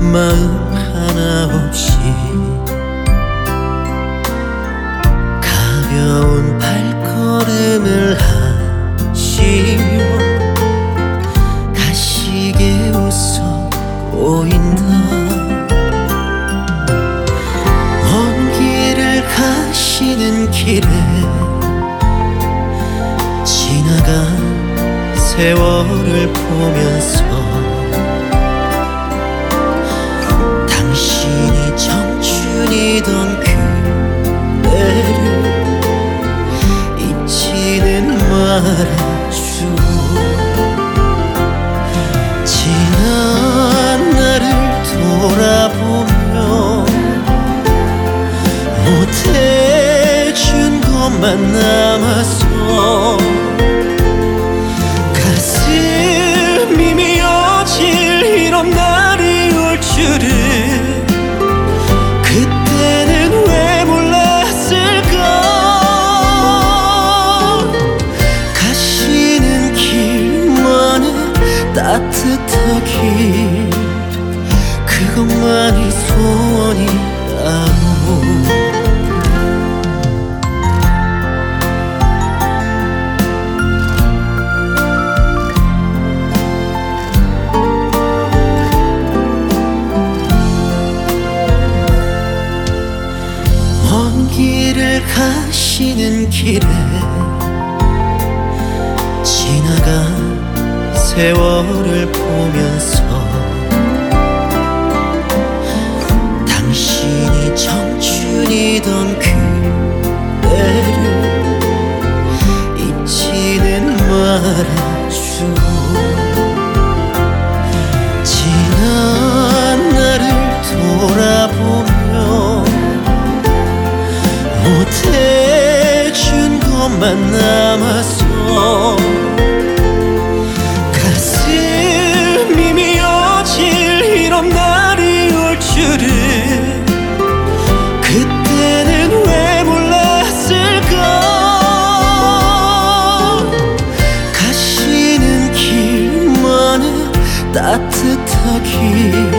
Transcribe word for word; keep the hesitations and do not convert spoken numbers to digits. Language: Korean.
마음 하나 없이 가벼운 발걸음을 하시며 가시게 웃어 보인다. 먼 길을 가시는 길에 지나간 세월을 보면서 당신이 청춘이던 그때를 잊지는 말아줘. 지난 나를 돌아보며 못해준 것만 남았어. 가슴이 미어질 이런 날이 올 줄은 그때는 왜 몰랐을까. 가시는 길만은 따뜻하길 그것만이 소원이라고. 길을 가시는 길에 지나간 세월을 보면서 당신이 청춘이던 그때를 잊지는 말아줘. 지난 나를 돌아보며 못해준 것만 남았어. 가슴이 미어질 이런 날이 올 줄은 그때는 왜 몰랐을까. 가시는 길만은 따뜻하길